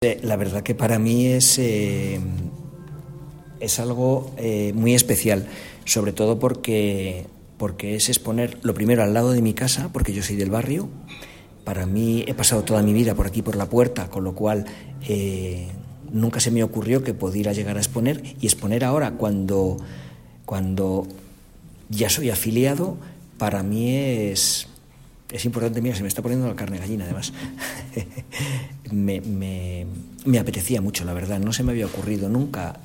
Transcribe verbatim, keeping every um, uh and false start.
Eh, La verdad que para mí es, eh, es algo eh, muy especial, sobre todo porque, porque es exponer lo primero al lado de mi casa, porque yo soy del barrio. Para mí he pasado toda mi vida por aquí, por la puerta, con lo cual eh, nunca se me ocurrió que pudiera llegar a exponer, y exponer ahora cuando, cuando ya soy afiliado, para mí es, es importante. Mira, se me está poniendo la carne gallina, además. me, me, me apetecía mucho, la verdad, no se me había ocurrido nunca